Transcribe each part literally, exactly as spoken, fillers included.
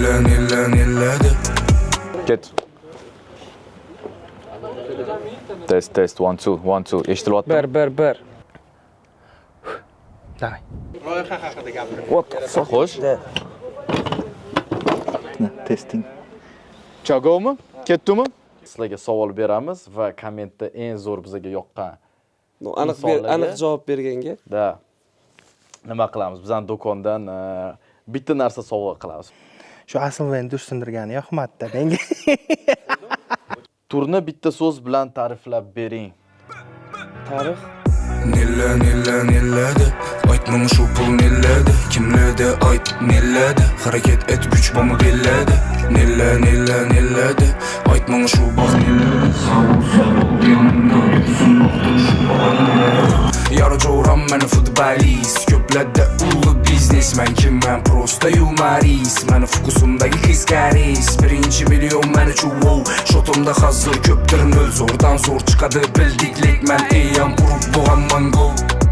nilla nilla nilladi. Ket. Test test one two one two. Eshitilyapti? Bir bir bir. Давай. Loyiha haqida gapiring. What? Xo'sh. Testing. Chagomi? Ketdimi? Sizlarga savol beramiz va kommentda eng zo'r bizga yoqqan Aniq ber, aniq javob berganga. da nima qilamiz? Bizning do'kondan bitta narsa sovg'a qilamiz. Shu Asilvayn tushuntirgani yoqmadi menga. Turni bitta so'z bilan ta'riflab bering. Tarix. Nilla nilla nilladi. Aytmang shu pul nilladi. Kimlarda ayt nilladi. Harakat et kuch bomi belladi. Nilla nilla nilladi. Aytmang shu baxt nilladi. Sağol sağol yanımda sunmoqda shu Yarajo'ram meni futbolist. Ko'plarda ulu biznesmen kimman prosta yumorist. Meni fokusumdagi hiskaris. Birinchi million meni chuv. Shotimda hazır ko'pdir nol zo'rdan zo'r chiqadi bildiklik men eyam urib bo'g'amman go.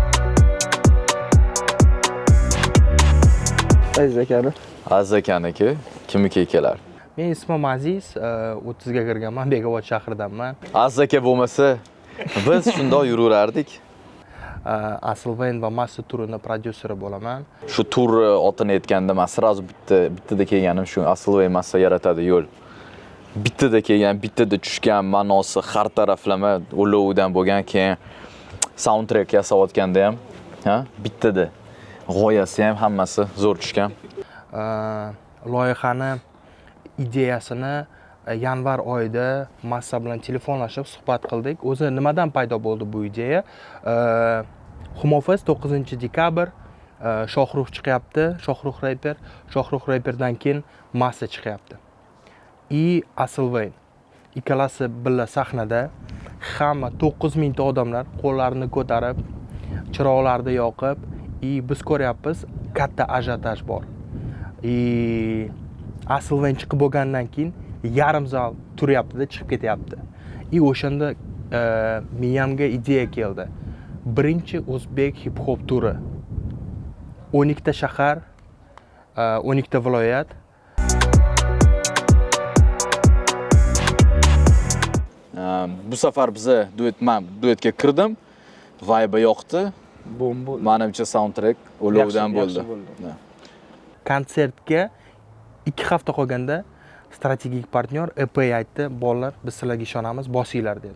Aziz akani. Aziz akaniki kimniki kelar? Men ismim Aziz, o'ttizga kirganman, Bekobod shahridanman. Aziz aka bo'lmasa biz shundoq yuraverardik. Asilvayn va Massa turini prodyuseri bo'laman. Shu tur otini aytganda men sразу bitta bittada kelganim shu Asilvayn Massa yaratadi yo'l. Bittada kelgan, bittada tushgan ma'nosi har taraflama ulovdan bo'lgan, keyin soundtrack yasayotganda ham, ha, bittada g'oyasi ham hammasi zo'r tushgan. Loyihani ideyasini yanvar oyida Massa bilan telefonlashib suhbat qildik. O'zi nimadan paydo bo'ldi bu ideya? Humofiz to'qqizinchi dekabr Shohrux chiqyapti, Shohrux reper, Shohrux reperdan keyin Massa chiqyapti. I Asilvayn ikkalasi birga sahnada hamma to'qqiz mingta odamlar qo'llarini ko'tarib, chiroqlarni yoqib, i biz ko'ryapmiz, katta ajiotaj bor. I Asilvayn chiqib bo'lgandan keyin yarim zal turyapti-da, chiqib ketyapti. I o'shanda miyamga ideya keldi. Birinchi o'zbek hip hop turi. o'n ikkita shahar, o'n ikkita viloyat. Bu safar biza duet men duetga kirdim. Vibe yoqdi. Bomba. Menimcha soundtrack ulovdan bo'ldi. Konsertga ikki hafta qolganda strategik partnyor E P aytdi, "Bolalar, biz sizlarga ishonamiz, bosinglar" dedi.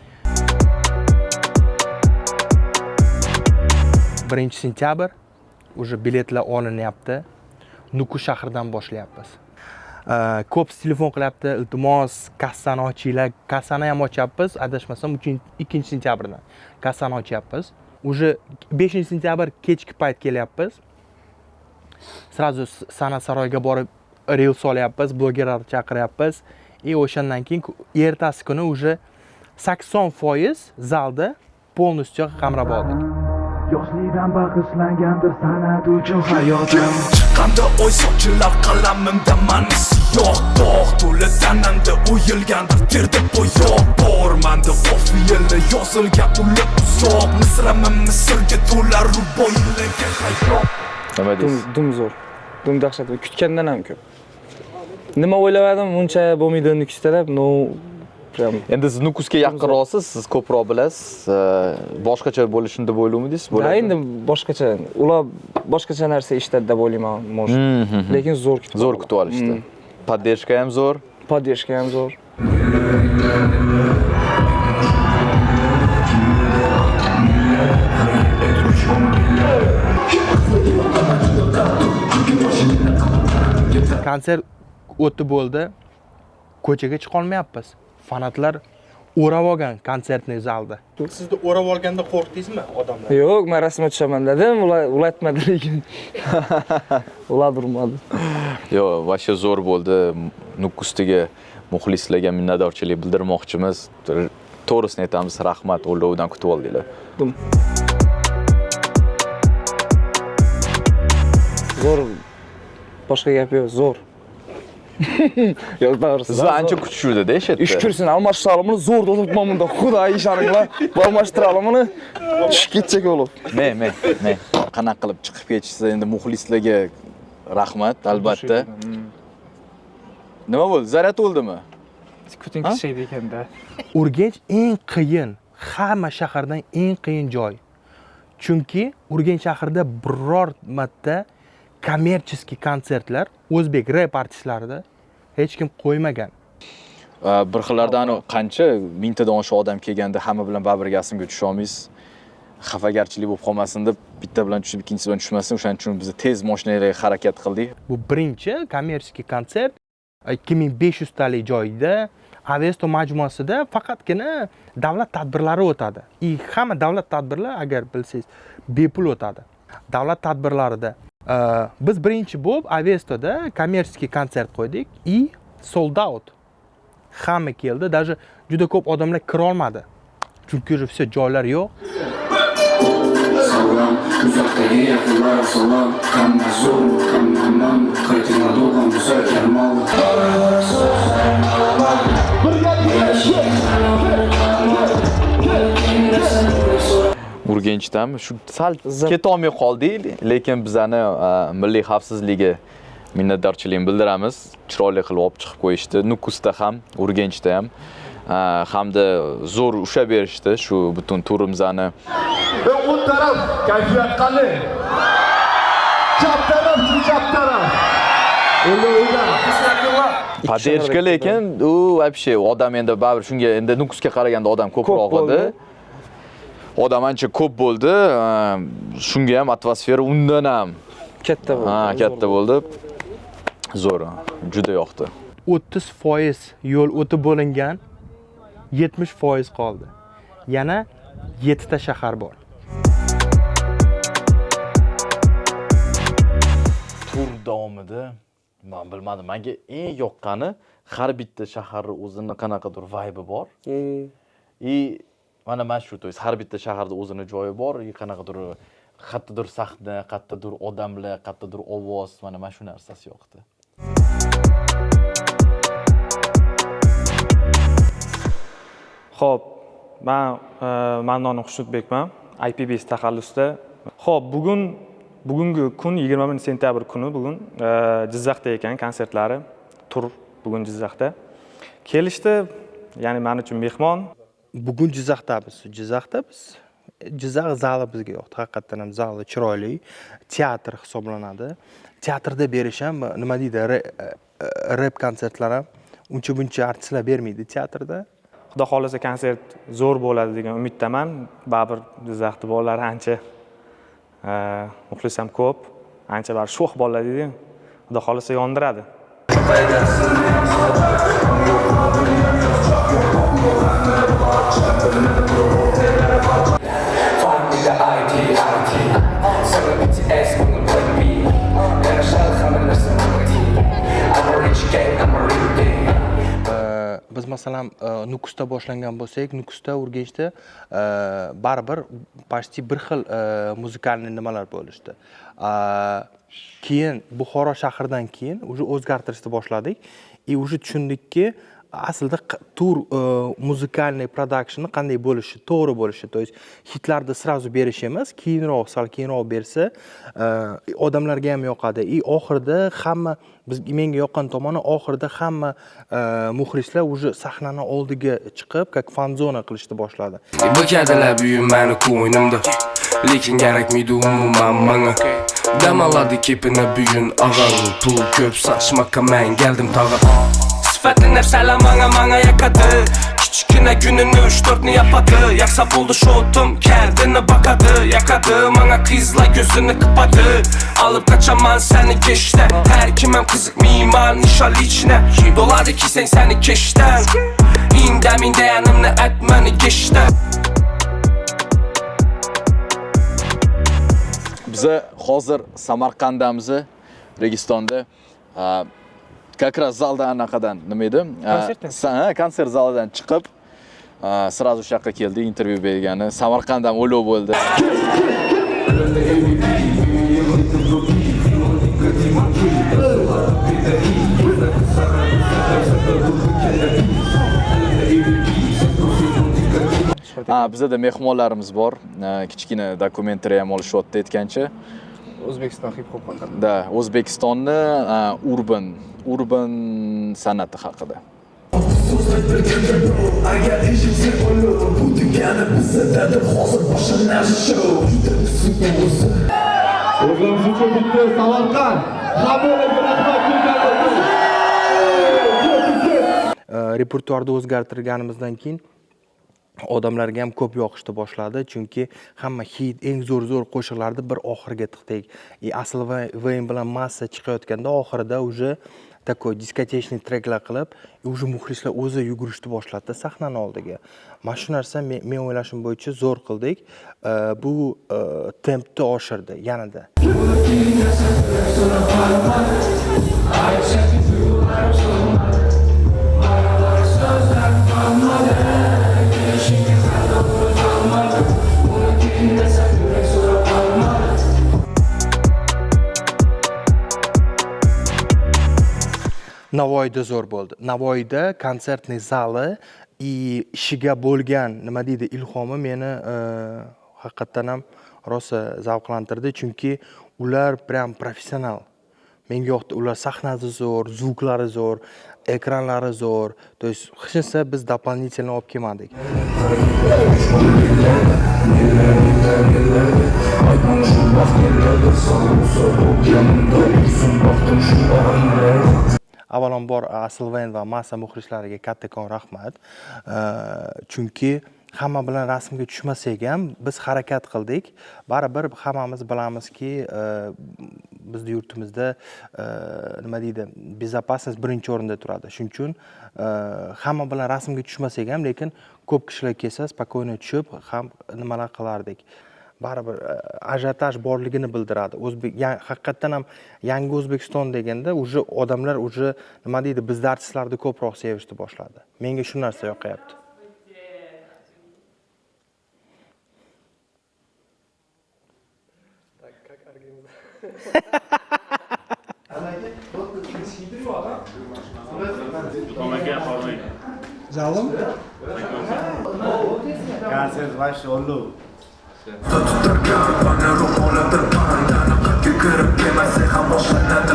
birinchi sentyabr уже biletlar olinyapti. Nukus shahridan boshlayapmiz. Ko'p telefon qilyapti, iltimos kassani ochinglar. Kassani ham ochyapmiz, adashmasam ikkinchi sentyabrdan. Kassani ochyapmiz. Уже beshinchi sentyabr kechki payt kelyapmiz. Sразу Sana saroyga borib reel solyapmiz, blogerlarni chaqiryapmiz. И o'shandan keyin ertasi kuni уже sakson foiz zalda полностью qamrab oldik. Yoshlikdan bag'ishlangandir san'at uchun hayotim. Chiqqanda oy sochilar qalamimda mani siyoh dog' to'la tanamda o'yilgandir terda bo'yoq bor. Manda qofiyali yozilgan ular uzoq misraman misrga to'lar ruboiylarga hayot. Nima deysiz? Dum zo'r. Dum dahshat, kutgandan ham ko'p. Nima o'ylamadim, uncha bo'lmaydi Nukusda, no prям. Endi siz Nukusga yaqinroqsiz, siz ko'proq bilasiz. Boshqacha bo'lishini deb o'ylaymidingiz? Ha, endi boshqacha, ular boshqacha narsa ishladi deb o'ylayman, может. Lekin zo'r kutib. Zo'r kutib olishdi. Поддержка ham zo'r. Поддержка ham zo'r. Konsert o'tdi bo'ldi. Ko'chaga chiqa olmayapmiz. Fanatlar o'rab olgan konsertni zalda. Sizni o'rab olganda qo'rqdingizmi odamlar? Yo'q, men rasmga tushaman dedim, ular ulatmadi lekin. Ular urmadi. Yo'q, vashcha zo'r bo'ldi. Nukusdagi muxlislarga minnatdorchilik bildirmoqchimiz. To'g'risini aytamiz, rahmat, o'lovdan kutib oldinglar. Zo'r. Boshqa gap yo'q, zo'r. Yo'q, to'g'risi. Siz ancha kutishuvdi-da, eshitdi. Ish ko'rsin, almashtiramini zo'r o'tibman bunda. Xudo ishoringlar. Almashtiramini tushib ketsak bo'lib. Men, men, men. Qanaqa qilib chiqib ketishsa endi muxlislarga rahmat, albatta. Nima bo'ldi? Zaryad o'ldimi? Skuting kishaydi ekanda. Urganch eng qiyin, hamma shahardan eng qiyin joy. Chunki Urganch shahrida biror marta kommersiy konsertlar o'zbek rep artistlarida hech kim qo'ymagan. Bir xillardan qancha mingtadan oshiq odam kelganda hamma bilan bir-biriga asimga tusha olmaysiz. Xafagarchilik bo'lib qolmasin deb bitta bilan tushib, ikkinchisi bilan tushmasin. O'shaning uchun biz tez mashinalarga harakat qildik. Bu birinchi kommersiy konsert ikki ming besh yuz talik joyda Avesto majmuasida faqatgina davlat tadbirlari o'tadi. I hamma davlat tadbirlari agar bilsangiz bepul o'tadi. Davlat tadbirlarida biz birinchi bo'lib Avestoda kommersiy konsert qo'ydik i sold out. Hamma keldi, даже juda ko'p odamlar kira olmadi. Chunki все joylar yo'q. Salom, uzoqdagi yaqinlar salom, hamma zo'r, hamma man, qaytinglar do'g'on bo'lsa karmol. Urganchdami? Shu sal ketolmay qoldik, lekin bizani milliy xavfsizligi minnatdorchilik bildiramiz. Chiroyli qilib olib chiqib qo'yishdi. Nukusda ham, Urganchda ham hamda zo'r ushlab berishdi shu butun turimizni. O taraf kayfiyat qalay? Chap taraf, chap taraf. Podдержка lekin u вообще odam endi baribir shunga endi Nukusga qaraganda odam ko'proq edi. Odam ancha ko'p bo'ldi. Shunga ham atmosfera undan ham Katta bo'ldi. Ha, katta bo'ldi. Zo'r, juda yoqdi. o'ttiz foiz yo'l o'tib bo'lingan, yetmish foiz qoldi. Yana yettita shahar bor. Tur davomida men bilmadim, menga eng yoqqani har bitta shaharning o'zini qanaqadir vibe bor. И mana mana shu to'ys har bitta shaharda o'zini joyi bor, qanaqadir qayerdadir sahna, qayerdadir odamlar, qayerdadir ovoz, mana mana shu narsasi yoqdi. Xo'p, men Ma'non Xushnudbekman, I P B S taxallusda. Xo'p, bugun bugungi kun yigirma birinchi sentyabr kuni bugun Jizzaxda ekan konsertlari, tur bugun Jizzaxda. Kelishdi, ya'ni men uchun mehmon. Bugun Jizzaxdamiz. Jizzaxda biz Jizzax zali bizga yoqdi. Haqiqatan ham zali chiroyli, teatr hisoblanadi. Teatrda berish ham nima deydi, rep konsertlar ham uncha buncha artistlar bermaydi teatrda. Xudo xolasa konsert zo'r bo'ladi degan umiddaman. Baribir Jizzaxda bolalar ancha muxlis ham ko'p, ancha bar sho'x bolalar deydi. Xudo xolasa yondiradi. Biz masalan Nukusda boshlangan bo'lsak, Nukusda, Urganchda baribir почти bir xil muzikalniy nimalar bo'lishdi. Keyin Buxoro shahridan keyin уже o'zgartirishni boshladik. И уже tushundikki, aslida tur muzikalniy production qanday bo'lishi, to'g'ri bo'lishi. То есть hitlarni sразу berish emas, keyinroq, sal keyinroq bersa, odamlarga ham yoqadi. И oxirida hamma biz menga yoqqan tomoni oxirida hamma muxlislar уже sahnani oldiga chiqib, как fanzona qilishni boshladi. Bakadilar buyum meni ko'nglimda, lekin kerakmaydi umuman menga. Damaladi kepini buyun ag'al, pul ko'p saçmakka men geldim tag'in. Sifatin hep selam manga manga yakadı. Küçüküne gününü üç dörtünü yapadı. Yaksa buldu şotum kendini bakadı. Yakadı manga kızla gözünü kapadı. Alıp kaçaman seni geçte. Her kimem kızık mimar nişanlı içine. Dolardı ki sen seni keşten. İndem inde yanımla etmeni geçte. Bize hozir Samarqandamiz, Registonda. Как раз zaldan anaqadan nima edi? Ha, konsert zalidan chiqib, sразу shu yoqqa keldi, intervyu bergani. Samarqanddan o'lov bo'ldi. Ha, bizda mehmonlarimiz bor. Kichkina dokumentariya ham olishyapti aytgancha. O'zbekiston hip hop haqida. Da, O'zbekistonni uh, urban, urban san'ati haqida. Agar eshitsa bo'lur, bu degani bizdadir hozir boshlanar show. O'zimiz uchun bitta Samarqand. Hammalarga rahmat berganlar. Repertuarni o'zgartirganimizdan keyin odamlarga ham ko'p yoqishni boshladi, chunki hamma hit, eng zo'r zo'r qo'shiqlarni bir oxiriga tiqdik. И asl Vayn bilan massa chiqayotganda oxirida уже такой diskotechniy treklar qilib, уже muxlislar o'zi yugurishni boshladi sahnani oldiga. Mana shu narsa men o'ylashim bo'yicha zo'r qildik. Bu tempni oshirdi yanada. Navoiyda zo'r bo'ldi. Navoiyda konsertniy zali и ishiga bo'lgan, nima deydi, ilhomi meni haqiqatan ham rosa zavqlantirdi, chunki ular prям professional. Menga yoqdi, ular sahnasi zo'r, звуклari zo'r, ekranlari zo'r. То есть hech narsa biz дополнительно olib kelmadik. Avvalambor Asl Vayn va massa muxlislariga kattakon rahmat. Chunki hamma bilan rasmga tushmasak ham biz harakat qildik. Baribir hammamiz bilamizki, bizning yurtimizda nima deydi, bezopasnost birinchi o'rinda turadi. Shuning uchun hamma bilan rasmga tushmasak ham, lekin ko'p kishilar kelsa, spokойно tushib ham nimalar qilardik. Baribir ajotaj borligini bildiradi. O'zbek haqiqatan ham yangi O'zbekiston deganda уже odamlar уже nima deydi, bizning artistlarni ko'proq sevishni boshladi. Menga shu narsa yoqayapti. Залым? Концерт ваш oldu. Tutarkan bana ro'moladir bandani qatga kirib kelmasa ham boshlanadi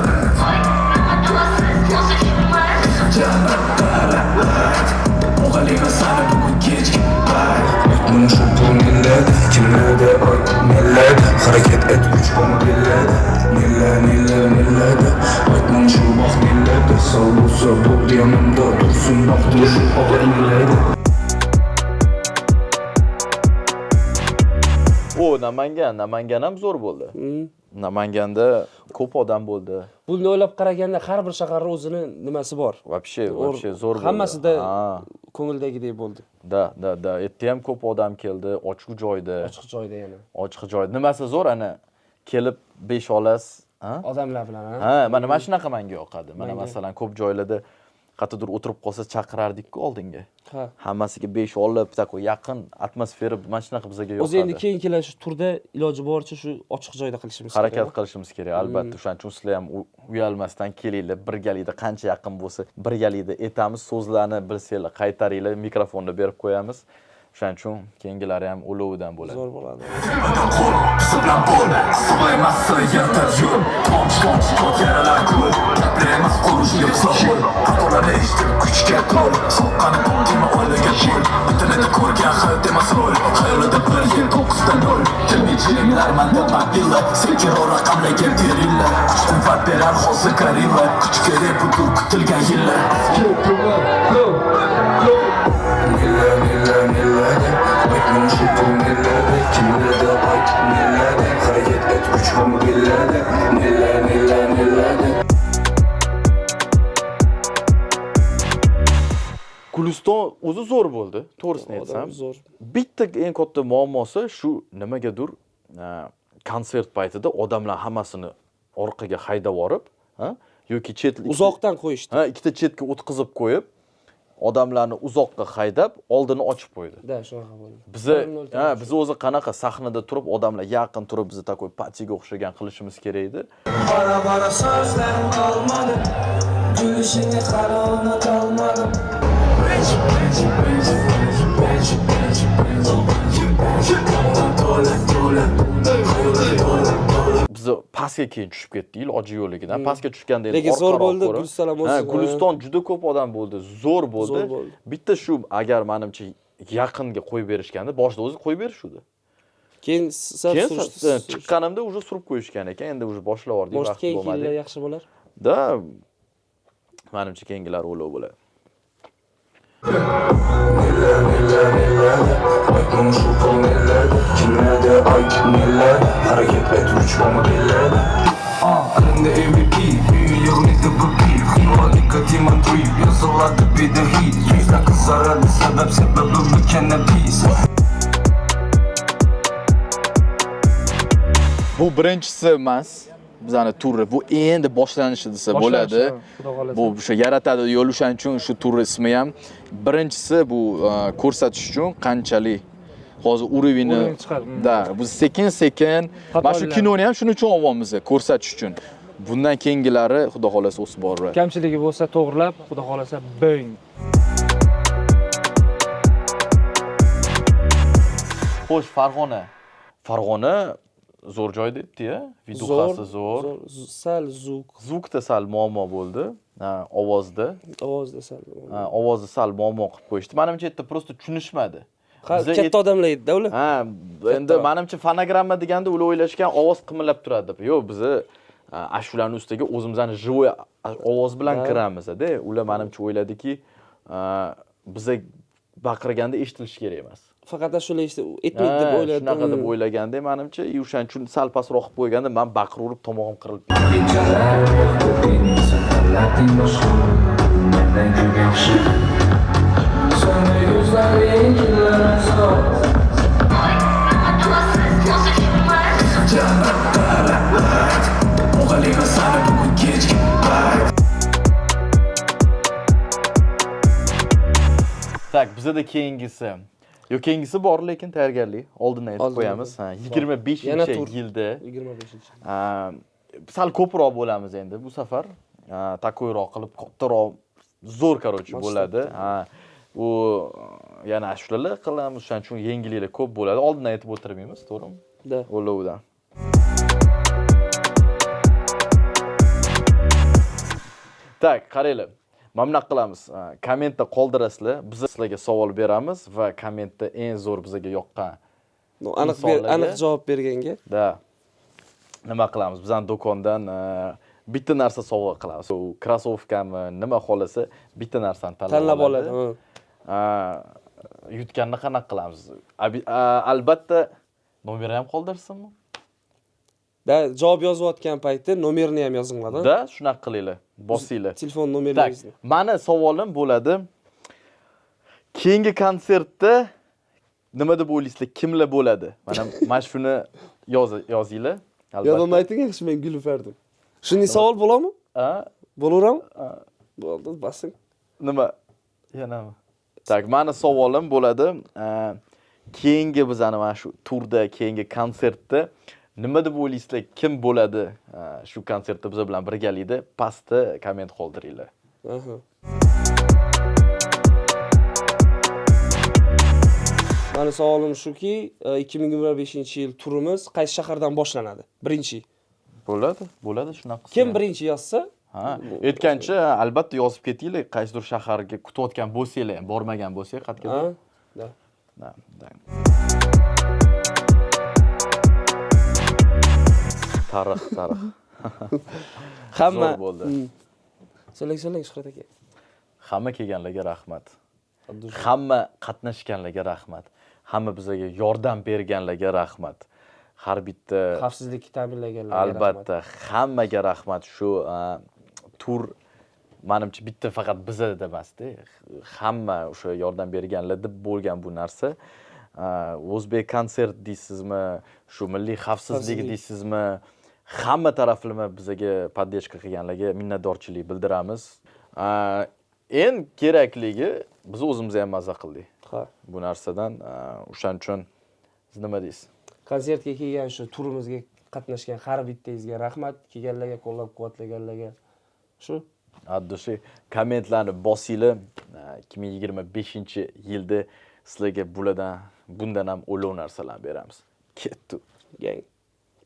O'g'lingga sani bugun kechki Aytmang shu pul milladi, kimlarda ayt milladi, harakat et kuch qo'mi milladi, milla milla milladi. Aytmang shu baxt milladi, sog' bo'lsa bo'ldi yonimda tursin baxtli shu og'ir milladi. O, Namangan, Namangan ham zo'r bo'ldi. Namanganda ko'p odam bo'ldi. Buni o'ylab qaraganda har bir shaharning o'zini nimasi bor. Вообще, вообще zo'r bo'ldi. Hammasida ko'ngildagidek bo'ldi. Da, da, da. Erta ham ko'p odam keldi, ochiq joyda. Ochiq joyda yana. Ochiq joyda. Nimasi zo'r, ana kelib besh olasiz, ha? Odamlar bilan, ha? Ha, mana mana shunaqa menga yoqadi. Mana masalan ko'p joylarda qattiqdir o'tirib qolsa chaqirardik-ku oldinga. Ha. Hammasiga besh olib, takoy yaqin atmosfera mana shunaqa bizga yoqadi. O'zi endi keyin kelar shu turda iloji boricha shu ochiq joyda qilishimiz kerak. Harakat qilishimiz kerak, albatta. O'shaning uchun sizlar ham uyalmasdan kelinglar, birgalikda qancha yaqin bo'lsa, birgalikda aytamiz, so'zlarni bilsanglar, qaytaringlar, mikrofonni berib qo'yamiz. O'shaning uchun keyingilari ham ulovidan bo'ladi. Zo'r bo'ladi. Sablan bo'l, asabay massa yaratar yo'l. Tomch tomch ko'taralar ko'l. Gapirmas qurish yo'qsa bo'l. Xatolarni eshitib kuchga to'l. Soqqani tema o'ylagan yo'l. Internetda ko'rgan xil emas rol. Xayolida bir yil to'qqizda nol. Kelmeychiliklar manda mabilla. Sekin raqamlarga beringlar. Kuch quvvat berar hozir gorilla. Kuch kerak butur kutilgan yillar. Milla milla milladi, aytmang shu pul milladi, kimlarda ayt milladi, harakat et kuch qo'mi milladi, milla milla milladi. Guliston o'zi zo'r bo'ldi, to'g'risini aytsam. Zo'r. Bitta eng katta muammosi shu nimagadir konsert paytida odamlar hammasini orqaga haydab yorib, ha, yoki chet uzoqdan qo'yishdi. Ha, ikkita chetga o'tkazib qo'yib, odamlarni uzoqqa haydab, oldini ochib qo'ydi. Da, shunaqa bo'ldi. Biza, ha, biz o'zi qanaqa sahnada turib, odamlar yaqin turib, bizni takoy patiga o'xshagan qilishimiz kerak edi. Bara-bara so'zlarim qolmadi. Gulishingga qarona qolmadim. Biz O'zi pastga keyin tushib ketdi, iloji yo'qligidan. Pastga tushganda endi Lekin zo'r orqaroq bo'ldi, ko'rib- Guliston ham o'zi- Ha, Guliston juda ko'p odam bo'ldi, zo'r bo'ldi. Zo'r bo'ldi. Bitta shu agar menimcha yaqinga qo'yib berishganda, boshida o'zi qo'yib berishdi. Keyin sal Keyin surishdi. chiqqanimda уже surib qo'yishgan ekan, endi уже boshlavordik, Boshqa vaqt keyingi bo'lmadi. yillar yaxshi bo'lar. Da, menimcha keyingilar o'lov bo'ladi. Nilla nilla nilladi Aytmam shu pul nilladi Kimladi ayt nilladi Harakat et uch bomu dilladi Elimde M V P Büyü yığılıydı bu beat Hiva dikkatim on trip Yazıladı bir de hit Yüzden kızaradı sebep sebebi mükemmel pis Bu birinchisi emas. Bizani turni bu endi boshlanishi desa bo'ladi. Bu o'sha yaratadi yo'l, o'shaning uchun shu tur ismi ham. Birinchisi bu ko'rsatish uchun qanchalik hozir urovini da bu sekin sekin mana shu kinoni ham shuning uchun olyapmiz, ko'rsatish uchun. Bundan keyingilari xudo xolasa o'sib boraveradi. Kamchiligi bo'lsa to'g'rilab, xudo xolasa bing. Xo'sh, Farg'ona. Farg'ona zo'r joy debdi-ya. Viduxasi zo'r. Sal zuk. Zvukda sal muammo bo'ldi. Ha, ovozda. Ovozda sal. Ha, ovozni sal muammo qilib qo'yishdi. Menimcha yerda prosta tushunishmadi. Katta odamlar edi-da ular. Ha, endi menimcha fonogramma deganda ular o'ylashgan ovoz qimillab turadi deb. Yo'q, biz ashularning ustiga o'zimizning живой ovoz bilan kiramiz-da. Ular menimcha o'yladiki, biza baqirganda eshitilishi kerak emas. Faqat shular işte etmaydi deb o'yladim. Shunaqa deb o'ylaganda menimcha, o'shaning uchun sal pastroq qilib qo'yganda men baqiraverib tomog'im qirilib. Tak, bizda keyingisi. Yo, keyingisi bor, lekin tayyorgarlik oldindan aytib qo'yamiz. Ha, yigirma beshinchi yilda yigirma beshinchi. Sal ko'proq bo'lamiz endi bu safar. Takoyroq qilib, kattaroq, zo'r короче bo'ladi. Ha, u yana ashulalar qilamiz, shuning uchun yengilliklar ko'p bo'ladi. Oldindan aytib o'tirmaymiz, to'g'rimi? Da. O'lovdan. Tak, qaranglar. Mana bunaqa qilamiz. Kommentda qoldirasizlar. Biz sizlarga savol beramiz va kommentda eng zo'r bizga yoqqan aniq aniq javob berganga. Da. Nima qilamiz? Bizning do'kondan bitta narsa sovg'a qilamiz. U krossovkami, nima xolasa bitta narsani tanlab oladi. Yutganni qanaqa qilamiz? Albatta nomerni ham qoldirsinmi? Da, javob yozayotgan paytda nomerni ham yozinglar-da. Da, shunaqa qilinglar. Bosinglar. Telefon nomeringizni. Mani savolim bo'ladi. Keyingi konsertda nima deb o'ylaysizlar? Kimlar bo'ladi? Mana mana shuni yozinglar. Albatta. Yodimda ayting, yaxshi men gulfardim. Shunday savol bo'ladimi? Ha? Bo'laverami? Bo'ldi, basing. Nima? Yanami? Tak, mani savolim bo'ladi. Keyingi bizani mana shu turda, keyingi konsertda nima deb o'ylaysizlar, kim bo'ladi shu konsertda biz bilan birgalikda? Pastda komment qoldiringlar. Aha. Mani savolim shuki, ikki ming yigirma beshinchi yil turimiz qaysi shahardan boshlanadi? Birinchi. Bo'ladi, bo'ladi shunaqa. Kim birinchi yozsa? Ha, aytgancha albatta yozib ketinglar, qaysidir shaharga kutayotgan bo'lsanglar, ham bormagan bo'lsangiz, qatga. Ha? Da. Da, da. Tarix, tarix. Hamma bo'ldi. So'lang, so'lang Shuhrat aka. Hamma kelganlarga rahmat. Hamma qatnashganlarga rahmat. Hamma bizga yordam berganlarga rahmat. Har bitta xavfsizlikni ta'minlaganlarga rahmat. Albatta, hammaga rahmat. Shu tur menimcha bitta faqat bizda emasda, hamma o'sha yordam berganlar deb bo'lgan bu narsa. O'zbek konsert deysizmi, shu milliy xavfsizlik deysizmi, hamma taraflama bizga podдержка qilganlarga minnatdorchilik bildiramiz. Eng kerakligi biz o'zimiz ham mazza qildik. Ha. Bu narsadan o'shaning uchun siz nima deysiz? Konsertga kelgan shu turimizga qatnashgan har bittangizga rahmat, kelganlarga, qo'llab-quvvatlaganlarga. Shu Addushi kommentlarni bosinglar. ikki ming yigirma beshinchi yilda sizlarga bulardan bundan ham o'lov narsalarni beramiz. Ketdi. gang.